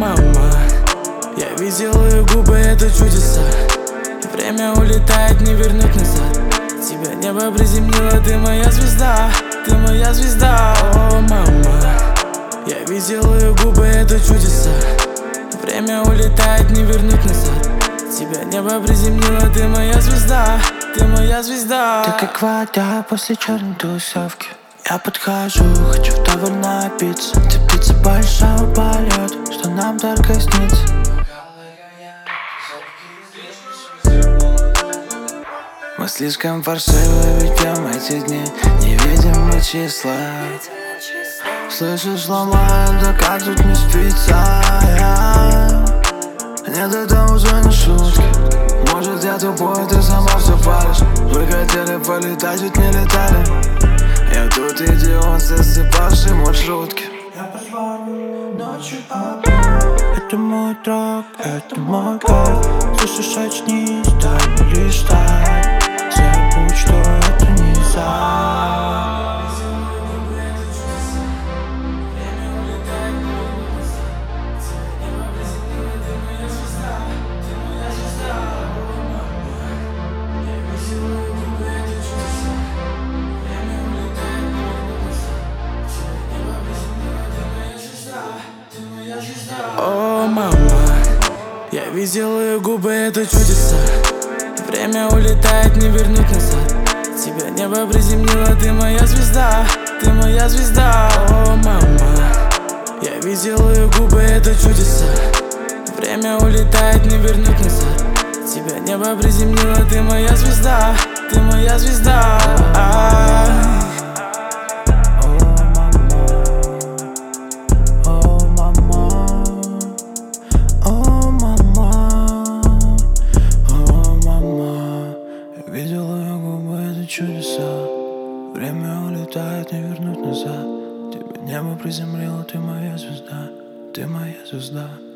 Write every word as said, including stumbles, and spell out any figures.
мама, я видел ее губы, это чудеса. Время улетает, не вернуть назад. Тебя небо приземлило, ты моя звезда, ты моя звезда. О, мама, я видел ее губы, это чудеса. Время улетает, не вернуть назад. Тебя небо приземлило, ты моя звезда, ты моя звезда. Ты как вода после черной тусовки. Я подхожу, хочу вдоволь напиться. Цепиться большого полета, что нам только снится. Мы слишком фальшиво ведем эти дни, не видим мы числа. Слышишь, ломаю, да как тут не спится. Нет, это уже не шутки. Может, я тупой, ты сама все палишь. Вы хотели полетать, чуть не летали. Я тут идиот, засыпавший маршрутки. Я позвоню ночью опять. Это мой трак, это мой кайф. Слышишь, очнись, дай мне листать. Забудь, что это не за. О, мама, я видел ее губы, это чудеса. Время улетает, не вернуть назад. Тебя небо приземлило, ты моя звезда, ты моя звезда. О, мама, я видел ее губы, это чудеса. Время улетает, не вернуть назад. Тебя небо приземлило, ты моя звезда, ты моя звезда. Видел ее губы, это чудеса. Время улетает, не вернуть назад. Тебя небо приземлило, ты моя звезда, ты моя звезда.